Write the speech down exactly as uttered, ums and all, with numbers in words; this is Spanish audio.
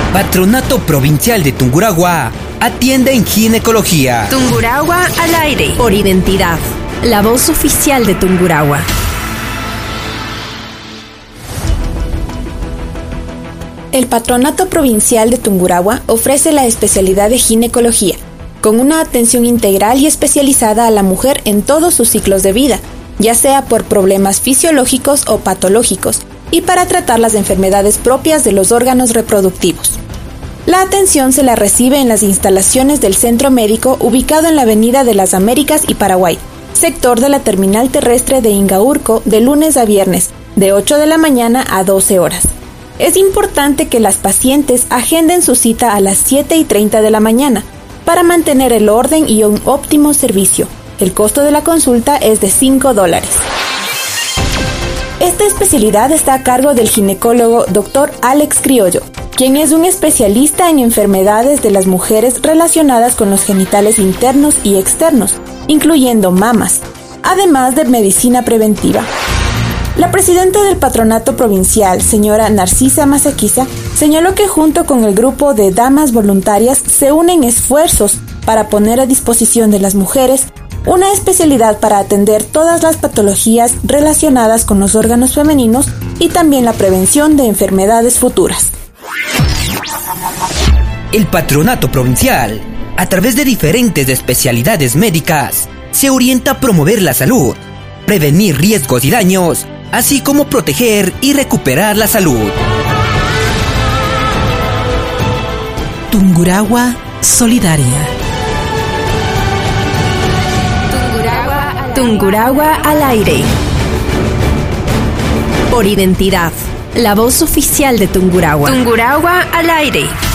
Patronato Provincial de Tungurahua atiende en ginecología. Tungurahua al aire. Por identidad. La voz oficial de Tungurahua. El Patronato Provincial de Tungurahua ofrece la especialidad de ginecología, con una atención integral y especializada a la mujer en todos sus ciclos de vida, ya sea por problemas fisiológicos o patológicos, y para tratar las enfermedades propias de los órganos reproductivos. La atención se la recibe en las instalaciones del Centro Médico ubicado en la Avenida de las Américas y Paraguay, sector de la Terminal Terrestre de Ingaurco, de lunes a viernes, de ocho de la mañana a doce horas. Es importante que las pacientes agenden su cita a las siete y treinta de la mañana para mantener el orden y un óptimo servicio. El costo de la consulta es de cinco dólares. Esta especialidad está a cargo del ginecólogo doctor Alex Criollo, quien es un especialista en enfermedades de las mujeres relacionadas con los genitales internos y externos, incluyendo mamas, además de medicina preventiva. La presidenta del Patronato Provincial, señora Narcisa Masaquiza, señaló que junto con el grupo de damas voluntarias se unen esfuerzos para poner a disposición de las mujeres una especialidad para atender todas las patologías relacionadas con los órganos femeninos y también la prevención de enfermedades futuras. El Patronato Provincial, a través de diferentes especialidades médicas, se orienta a promover la salud, prevenir riesgos y daños, así como proteger y recuperar la salud. Tungurahua Solidaria. Tungurahua, Tungurahua al aire. Por identidad. La voz oficial de Tungurahua. Tungurahua al aire.